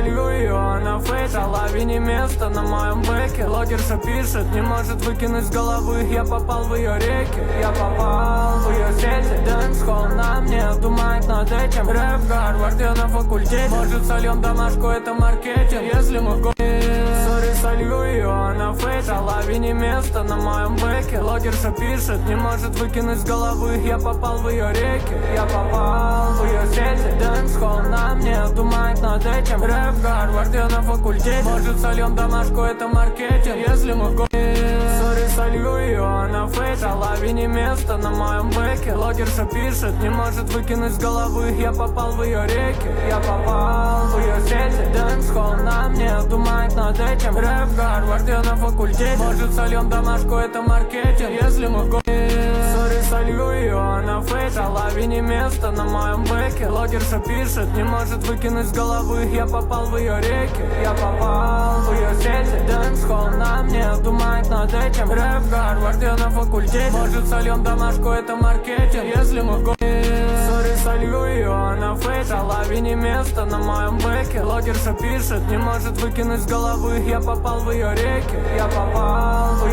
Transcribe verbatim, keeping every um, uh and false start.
солью ее, она фейк. А лавине место на моем бэке. Логерша пишет, не может выкинуть с головы. Я попал в ее реки, я попал в ее сети. Дэнс-холл на мне, думает над этим. Рэп в Гарварде на факультете. Может сольем домашку, это маркетинг. Если мы в го... Сори, солью ее, она фейк. А лавине место на моем бэке. Логерша пишет, не может выкинуть с головы. Я попал в ее реки, я попал в ее сети. Дэнс-холл на мне, думает над этим. Рэп в Гарварде на факультете. Может сольем домашку, это маркетинг. Если мы в го... Сори, солью ее, она фейк. А лавине место на моем бэке. Логерша пишет, не может выкинуть с головы. Я попал в ее реки, я попал в ее сети. Дэнс-холл на мне, думает над этим. Рэп в Гарварде на факультете. Может сольем домашку, это маркетинг. Если мы в го... Сори, солью ее, она фейк. А лавине место на моем бэке. Логерша пишет, не может выкинуть с головы. Я попал в ее реки, я попал в ее сети. Дэнс-холл на мне, думает над этим. Рэп в Гарварде на факультете. Может сольем домашку, это маркетинг. Если мы в го... Сори, солью ее, она фейк. А лавине место на моем бэке. Логерша пишет, не может выкинуть с головы. Я попал в ее реки, я попал в ее...